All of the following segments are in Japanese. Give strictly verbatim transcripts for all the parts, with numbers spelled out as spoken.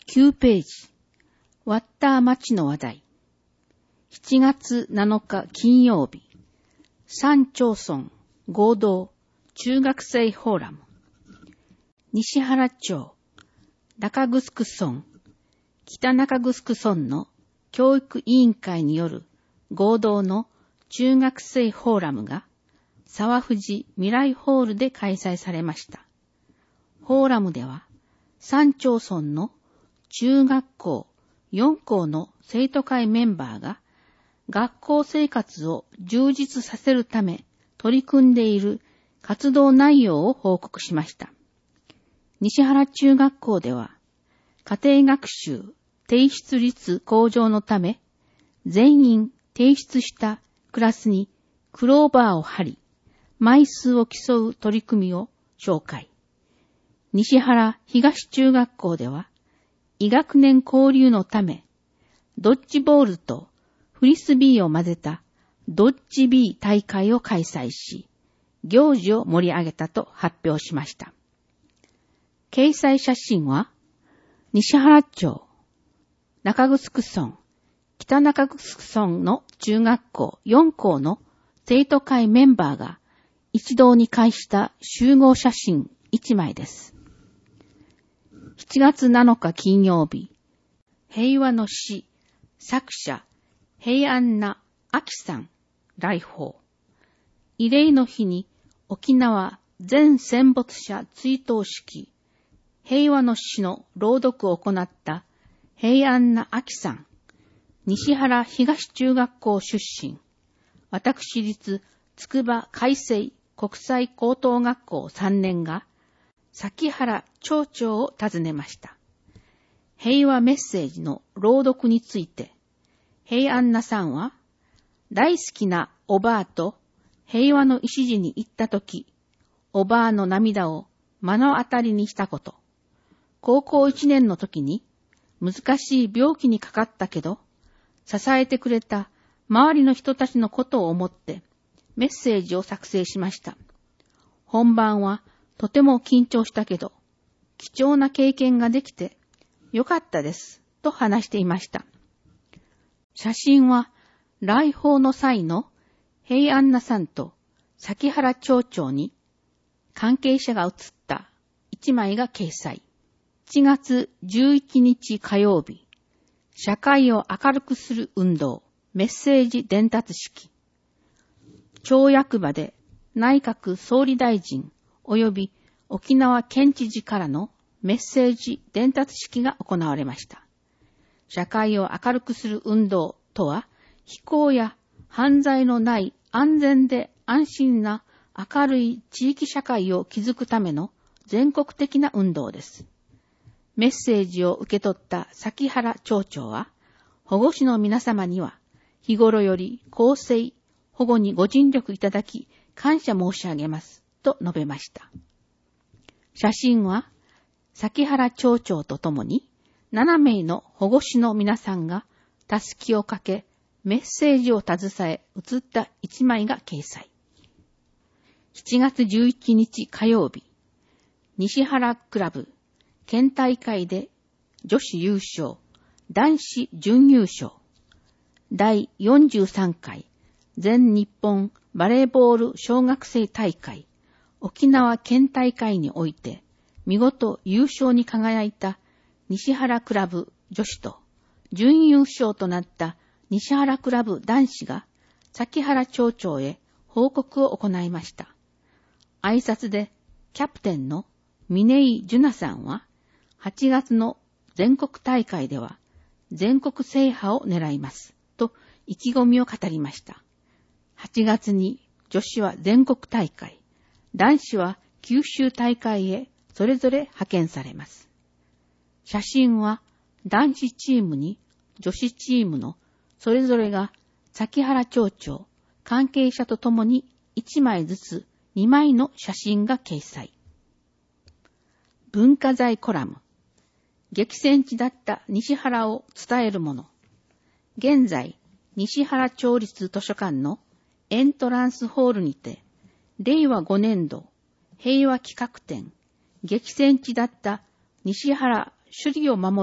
きゅうページ、ワッター町の話題。しちがつなのか金曜日、三町村合同中学生フォーラム。西原町、中城村、北中城村の教育委員会による合同の中学生フォーラムが沢藤未来ホールで開催されました。フォーラムでは三町村の中学校よん校の生徒会メンバーが学校生活を充実させるため取り組んでいる活動内容を報告しました。西原中学校では家庭学習提出率向上のため全員提出したクラスにクローバーを貼り枚数を競う取り組みを紹介。西原東中学校では医学年交流のためドッジボールとフリスビーを混ぜたドッジビー大会を開催し、行事を盛り上げたと発表しました。掲載写真は、西原町、中城村、北中城村の中学校よん校の生徒会メンバーが一堂に会した集合写真いちまいです。しちがつなのか金曜日、平和の詩、作者、平安なあきさん来訪。慰霊の日に沖縄全戦没者追悼式、平和の詩の朗読を行った平安なあきさん、西原東中学校出身、私立筑波開成国際高等学校さんねんが崎原町長を訪ねました。平和メッセージの朗読について、平安なさんは、大好きなおばあと平和の礎に行ったとき、おばあの涙を目の当たりにしたこと、高校いちねんの時に難しい病気にかかったけど、支えてくれた周りの人たちのことを思ってメッセージを作成しました。本番はとても緊張したけど、貴重な経験ができてよかったです、と話していました。写真は来訪の際の平安なさんと崎原町長に関係者が写った一枚が掲載。しちがつじゅういちにち火曜日、社会を明るくする運動、メッセージ伝達式。町役場で内閣総理大臣及び沖縄県知事からのメッセージ伝達式が行われました。社会を明るくする運動とは、非行や犯罪のない安全で安心な明るい地域社会を築くための全国的な運動です。メッセージを受け取った崎原町長は、保護司の皆様には日頃より公正、保護にご尽力いただき感謝申し上げますと述べました。写真は崎原町長とともにななめいの保護司の皆さんがたすきをかけメッセージを携え写った一枚が掲載。しちがつじゅういちにち火曜日、西原クラブ県大会で女子優勝、男子準優勝、だいよんじゅうさんかい全日本バレーボール小学生大会沖縄県大会において見事優勝に輝いた西原クラブ女子と準優勝となった西原クラブ男子が崎原町長へ報告を行いました。挨拶でキャプテンの峰井樹奈さんははちがつの全国大会では全国制覇を狙いますと意気込みを語りました。はちがつに女子は全国大会、男子は九州大会へそれぞれ派遣されます。写真は男子チームに女子チームのそれぞれが崎原町長、関係者とともにいちまいずつにまいの写真が掲載。文化財コラム。激戦地だった西原を伝えるもの。現在、西原町立図書館のエントランスホールにて、れいわごねんど平和企画展、激戦地だった西原首里を守る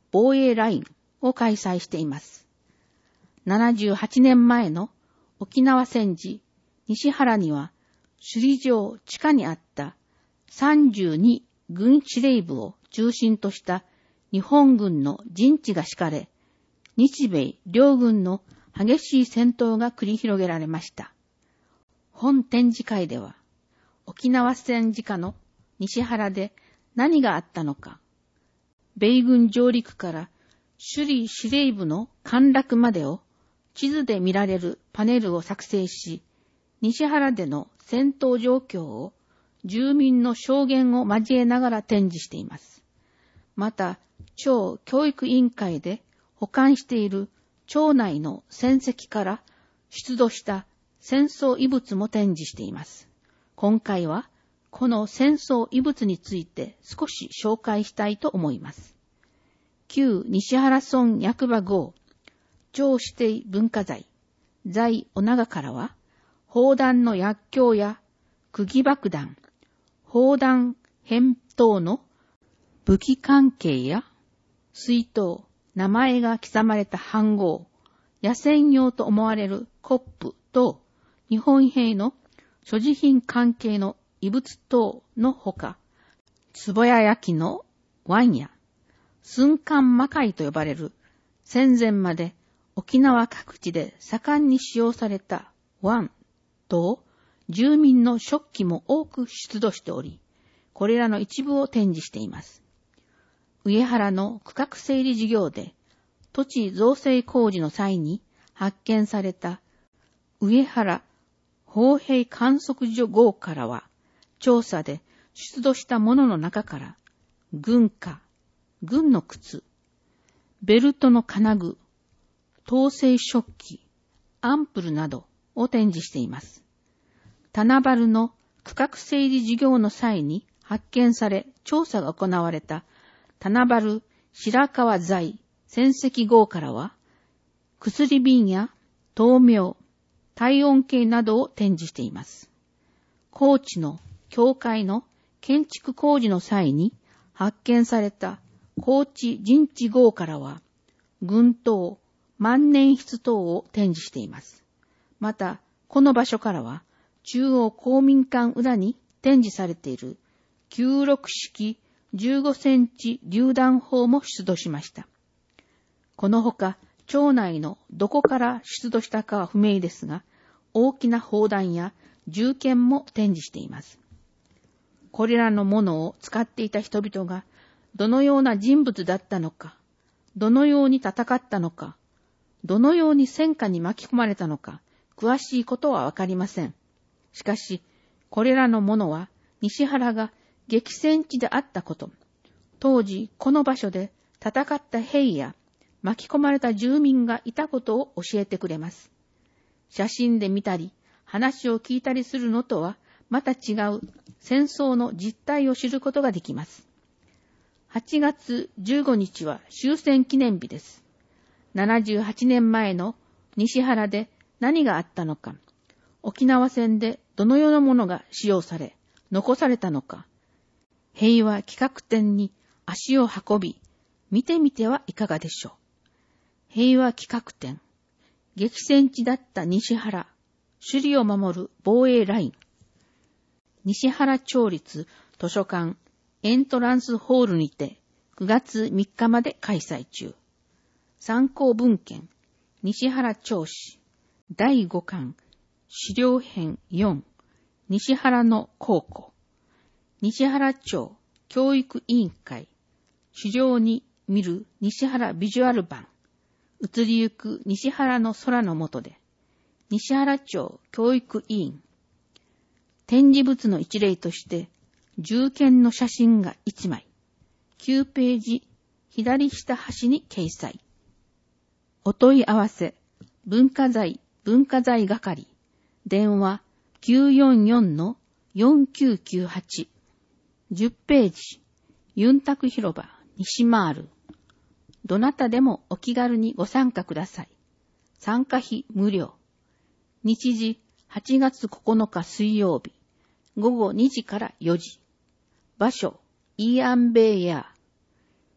防衛ラインを開催しています。ななじゅうはちねんまえの沖縄戦時、西原には首里城地下にあったさんじゅうに軍司令部を中心とした日本軍の陣地が敷かれ、日米両軍の激しい戦闘が繰り広げられました。本展示会では、沖縄戦時下の西原で何があったのか、米軍上陸から首里司令部の陥落までを地図で見られるパネルを作成し、西原での戦闘状況を住民の証言を交えながら展示しています。また、町教育委員会で保管している町内の戦跡から出土した戦争遺物も展示しています。今回はこの戦争遺物について少し紹介したいと思います。旧西原村役場号町指定文化財在お長からは、砲弾の薬莢や釘爆弾、砲弾返答の武器関係や水筒、名前が刻まれた飯盒、野戦用と思われるコップと日本兵の所持品関係の遺物等のほか、壺屋焼きの碗や寸寒魔界と呼ばれる戦前まで沖縄各地で盛んに使用された碗と住民の食器も多く出土しており、これらの一部を展示しています。上原の区画整理事業で土地造成工事の際に発見された上原砲兵観測所号からは、調査で出土したものの中から軍歌、軍の靴、ベルトの金具、統制食器、アンプルなどを展示しています。棚原の区画整理事業の際に発見され調査が行われた棚原白川材戦績号からは、薬瓶や灯明、体温計などを展示しています。高知の教会の建築工事の際に発見された高知陣地号からは、軍刀、万年筆等を展示しています。また、この場所からは、中央公民館裏に展示されているきゅうじゅうろく式じゅうごセンチ榴弾砲も出土しました。このほか、町内のどこから出土したかは不明ですが、大きな砲弾や銃剣も展示しています。これらのものを使っていた人々がどのような人物だったのか、どのように戦ったのか、どのように戦火に巻き込まれたのか、詳しいことはわかりません。しかし、これらのものは西原が激戦地であったこと、当時この場所で戦った兵や巻き込まれた住民がいたことを教えてくれます。写真で見たり、話を聞いたりするのとはまた違う戦争の実態を知ることができます。はちがつじゅうごにちは終戦記念日です。ななじゅうはちねんまえの西原で何があったのか、沖縄戦でどのようなものが使用され、残されたのか、平和企画展に足を運び、見てみてはいかがでしょう。平和企画展、激戦地だった西原、首里を守る防衛ライン、西原町立図書館エントランスホールにてくがつみっかまで開催中。参考文献、西原町史だいごかん資料編よん、西原の考古、西原町教育委員会、資料に見る西原ビジュアル版、移りゆく西原の空の下で、西原町教育委員、展示物の一例として、銃剣の写真がいちまい、きゅうページ左下端に掲載。お問い合わせ、文化財文化財係、電話 きゅうよんよんのよんきゅうきゅうはち、じゅっページ、ユンタク広場西マール。どなたでもお気軽にご参加ください。参加費無料。日時はちがつここのか水曜日、ごごにじからよじ。場所、イーアンベイヤー。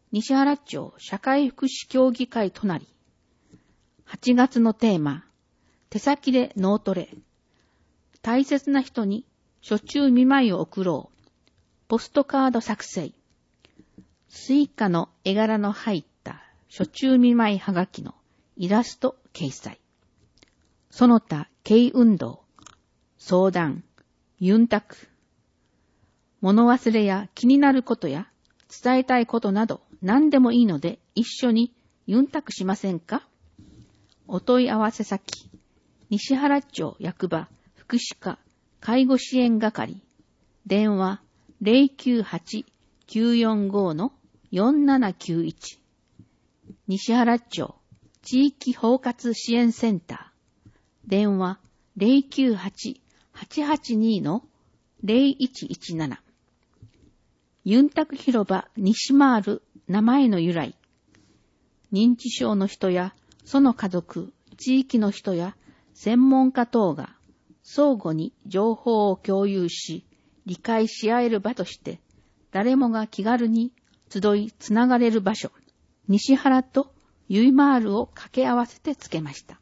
西原町社会福祉協議会隣。はちがつのテーマ、手先で脳トレ。大切な人に初中見舞いを送ろう。ポストカード作成。スイカの絵柄の入った初中見舞いはがきのイラスト掲載。その他軽運動、相談、ユンタク。物忘れや気になることや伝えたいことなど何でもいいので一緒にユンタクしませんか？お問い合わせ先、西原町役場福祉課介護支援係、電話 ゼロきゅうはち きゅうよんご よんななきゅういち、西原町地域包括支援センター、電話 ゼロきゅうはち はちはちに ゼロいちいちなな、ユンタク広場西回る名前の由来、認知症の人やその家族、地域の人や専門家等が相互に情報を共有し、理解し合える場として、誰もが気軽に集いつながれる場所、西原とゆいまーるを掛け合わせてつけました。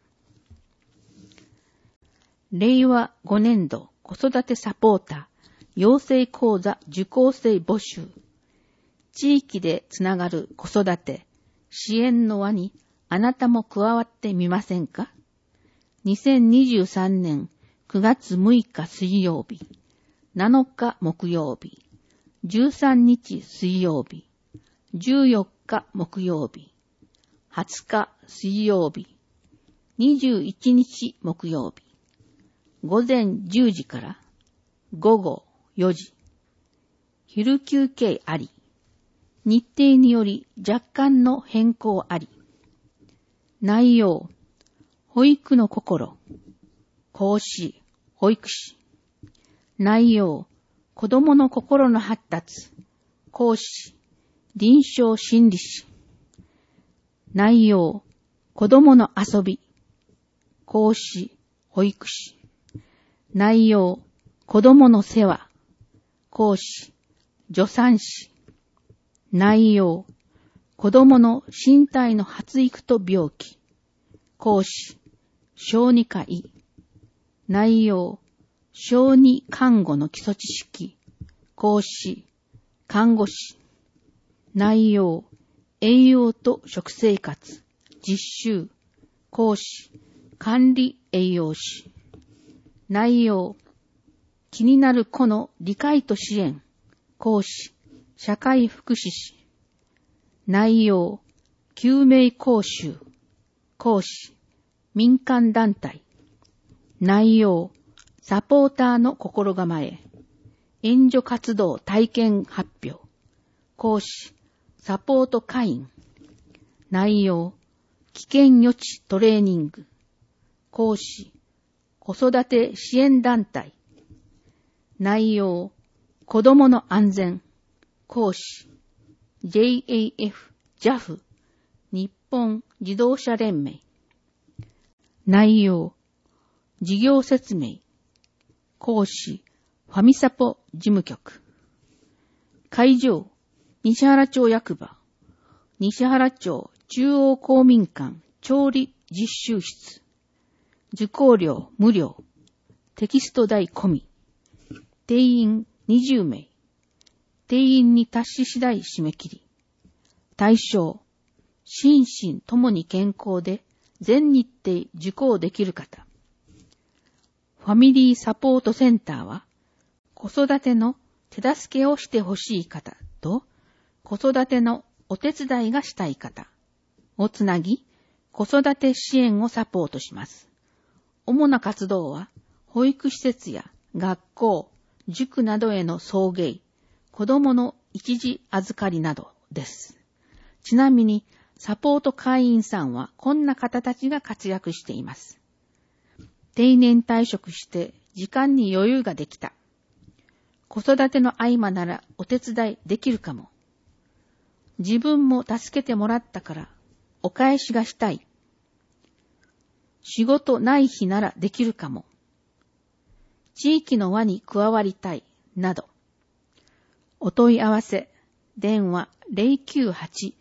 れいわごねん度子育てサポーター養成講座受講生募集。地域でつながる子育て支援の輪にあなたも加わってみませんか？にせんにじゅうさんねんくがつむいか水曜日、なのか木曜日、じゅうさんにち水曜日、じゅうよっか木曜日、はつか水曜日、にじゅういちにち木曜日、ごぜんじゅうじからごごよじ、昼休憩あり、日程により若干の変更あり。内容、保育の心、講師、保育士。内容、子供の心の発達、講師、臨床心理士。内容、子供の遊び、講師、保育士。内容、子供の世話、講師、助産師。内容、子供の身体の発育と病気、講師、小児科医。内容、小児看護の基礎知識、講師、看護師。内容、栄養と食生活、実習、講師、管理栄養士。内容、気になる子の理解と支援、講師、社会福祉士。内容、救命講習、講師、民間団体。内容、サポーターの心構え、援助活動体験発表、講師、サポート会員。内容、危険予知トレーニング、講師、子育て支援団体。内容、子供の安全、講師、ジェイエーエフ、ジャフ、日本自動車連盟。内容、事業説明、講師、ファミサポ事務局。会場、西原町役場、西原町中央公民館調理実習室。受講料無料、テキスト代込み。定員にじゅうめい。定員に達し次第締め切り。対象、心身ともに健康で全日程受講できる方。ファミリーサポートセンターは、子育ての手助けをしてほしい方と、子育てのお手伝いがしたい方をつなぎ、子育て支援をサポートします。主な活動は、保育施設や学校、塾などへの送迎、子供の一時預かりなどです。ちなみに、サポート会員さんはこんな方たちが活躍しています。定年退職して時間に余裕ができた。子育ての合間ならお手伝いできるかも。自分も助けてもらったからお返しがしたい。仕事ない日ならできるかも。地域の輪に加わりたい。など。お問い合わせ、電話 ゼロきゅうはち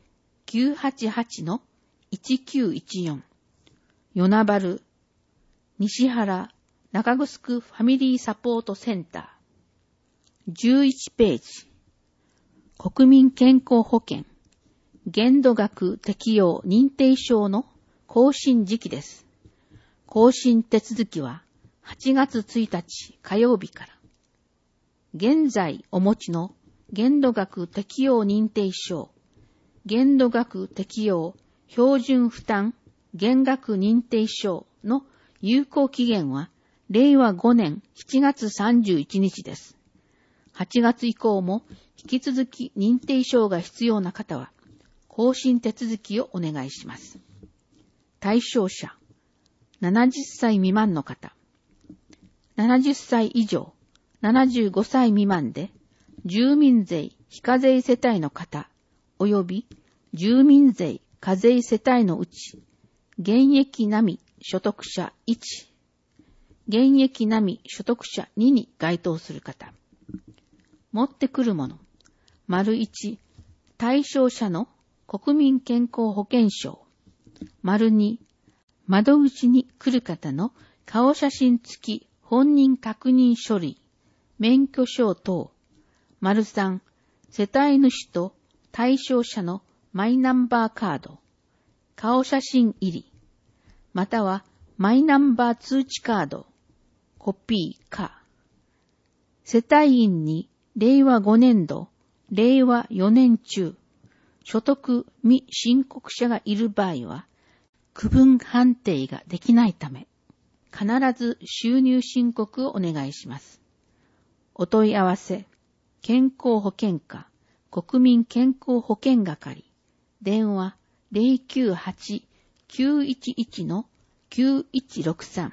きゅうはちはちのいちきゅういちよん。与那原、西原、中城ファミリーサポートセンター。じゅういちページ。国民健康保険、限度額適用認定証の更新時期です。更新手続きははちがつついたち火曜日から。現在お持ちの限度額適用認定証、限度額適用標準負担減額認定証の有効期限はれいわごねんしちがつさんじゅういちにちです。はちがつ以降も引き続き認定証が必要な方は更新手続きをお願いします。対象者、ななじゅっさい未満の方、ななじゅっさい以上、ななじゅうごさい未満で住民税非課税世帯の方、及び住民税課税世帯のうち、現役並み所得者いち、現役並み所得者にに該当する方。持ってくるもの。丸いち、対象者の国民健康保険証。丸に、窓口に来る方の顔写真付き本人確認書類、免許証等。丸さん、世帯主と対象者のマイナンバーカード、顔写真入り、またはマイナンバー通知カード、コピーか。世帯員にれいわごねんど、れいわよねん中、所得未申告者がいる場合は、区分判定ができないため、必ず収入申告をお願いします。お問い合わせ、健康保険課、国民健康保険係、電話 ゼロきゅうはち きゅういちいち きゅういちろくさん。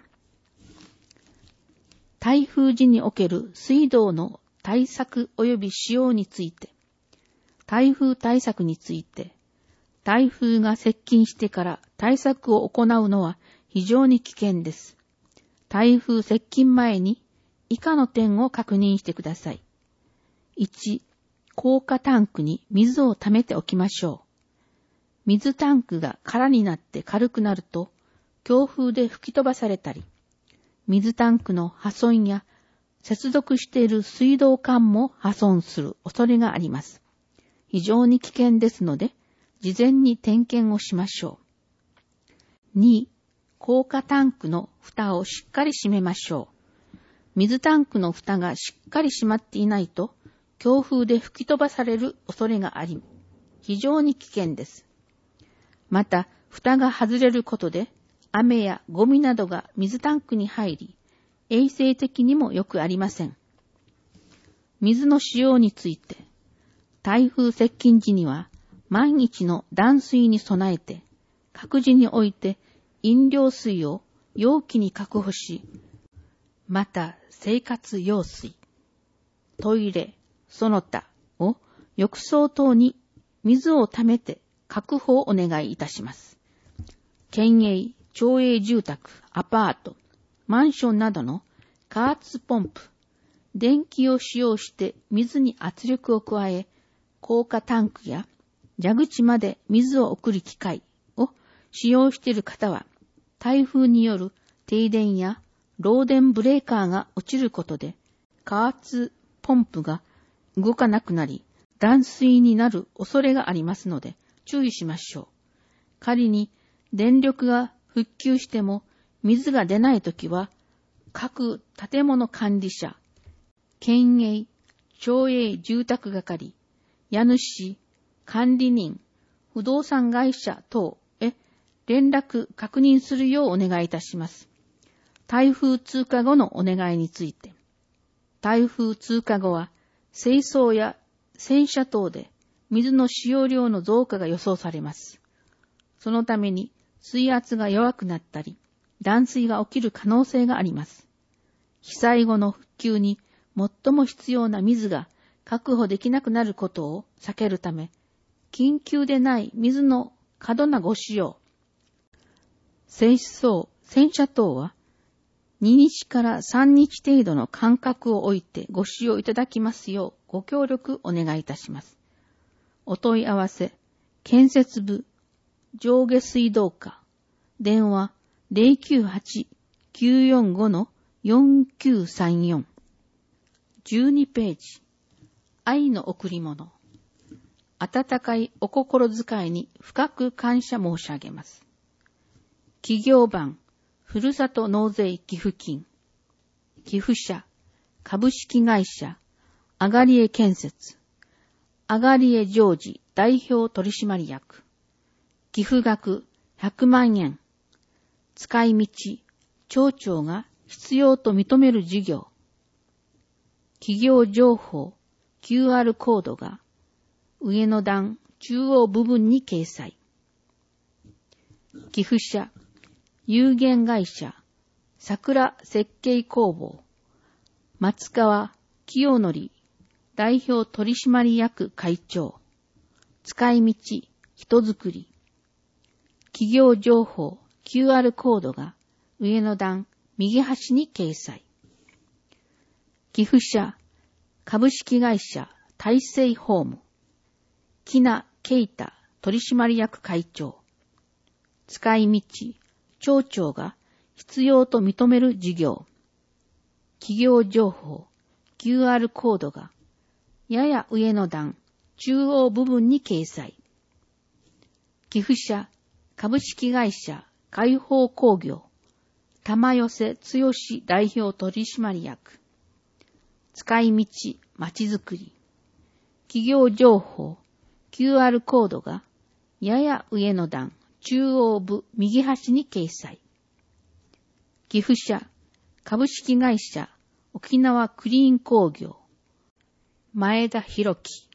台風時における水道の対策及び使用について、台風対策について、台風が接近してから対策を行うのは非常に危険です。台風接近前に以下の点を確認してください。いち、高架タンクに水を溜めておきましょう。水タンクが空になって軽くなると、強風で吹き飛ばされたり、水タンクの破損や接続している水道管も破損する恐れがあります。非常に危険ですので、事前に点検をしましょう。に、高架タンクの蓋をしっかり閉めましょう。水タンクの蓋がしっかり閉まっていないと、強風で吹き飛ばされる恐れがあり、非常に危険です。また、蓋が外れることで、雨やゴミなどが水タンクに入り、衛生的にもよくありません。水の使用について、台風接近時には万一の断水に備えて、各自において飲料水を容器に確保し、また生活用水、トイレ、その他を浴槽等に水を溜めて確保をお願いいたします。県営、町営住宅、アパート、マンションなどの加圧ポンプ、電気を使用して水に圧力を加え、高架タンクや蛇口まで水を送る機械を使用している方は、台風による停電や漏電ブレーカーが落ちることで、加圧ポンプが動かなくなり、断水になる恐れがありますので、注意しましょう。仮に電力が復旧しても水が出ないときは、各建物管理者、県営、町営住宅係、家主、管理人、不動産会社等へ連絡確認するようお願いいたします。台風通過後のお願いについて、台風通過後は清掃や洗車等で水の使用量の増加が予想されます。そのために水圧が弱くなったり、断水が起きる可能性があります。被災後の復旧に最も必要な水が確保できなくなることを避けるため、緊急でない水の過度なご使用、清掃、洗車等はににちからさんにち程度の間隔を置いてご使用いただきますようご協力お願いいたします。お問い合わせ、 建設部、上下水道課、電話 ゼロきゅうはち きゅうよんご よんきゅうさんよん。じゅうにページ、愛の贈り物。温かいお心遣いに深く感謝申し上げます。企業版、ふるさと納税寄付金。寄付者、株式会社、あがりえ建設。あがりえジョージ代表取締役。寄付額ひゃくまんえん。使い道、町長が必要と認める事業。企業情報、キューアール コードが上の段中央部分に掲載。寄付者、有限会社、桜設計工房、松川清則代表取締役会長。使い道、人づくり。企業情報、キューアール コードが上の段右端に掲載。寄付者、株式会社大成ホーム。木名啓太取締役会長。使い道、町長が必要と認める事業。企業情報、キューアール コードがやや上の段中央部分に掲載。寄付者、株式会社開放工業。玉寄剛代表取締役。使い道、まちづくり。企業情報、キューアール コードがやや上の段中央部右端に掲載。寄付者、株式会社沖縄クリーン工業。前田博樹。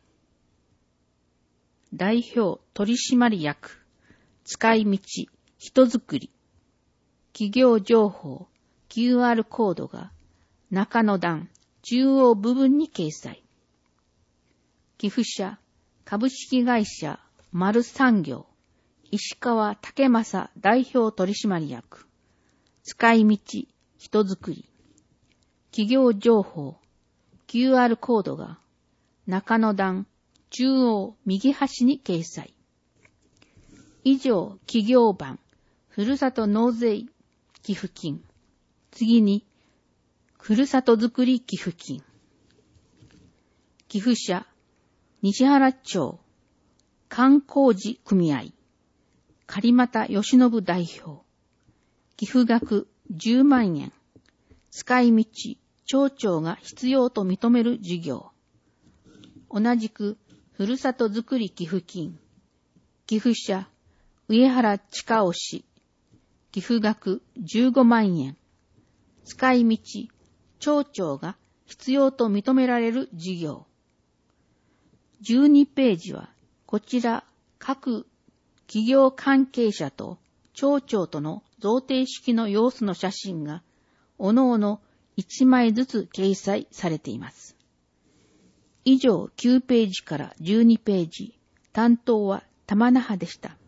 代表取締役。使い道、人づくり。企業情報、キューアール コードが中の段中央部分に掲載。寄付者、株式会社丸産業。石川武正代表取締役。使い道、人づくり。企業情報、キューアール コードが中の段中央右端に掲載。以上、企業版、ふるさと納税寄付金。次に、ふるさとづくり寄付金。寄付者、西原町、観光事組合。狩俣義信代表。寄付額じゅうまんえん。使い道、町長が必要と認める事業。同じく、ふるさとづくり寄付金。寄付者、上原親夫氏。寄付額じゅうごまんえん。使い道、町長が必要と認められる事業。じゅうにページは、こちら各企業関係者と町長との贈呈式の様子の写真が、おのおのいちまいずつ掲載されています。以上きゅうページからじゅうにページ、担当は玉那覇でした。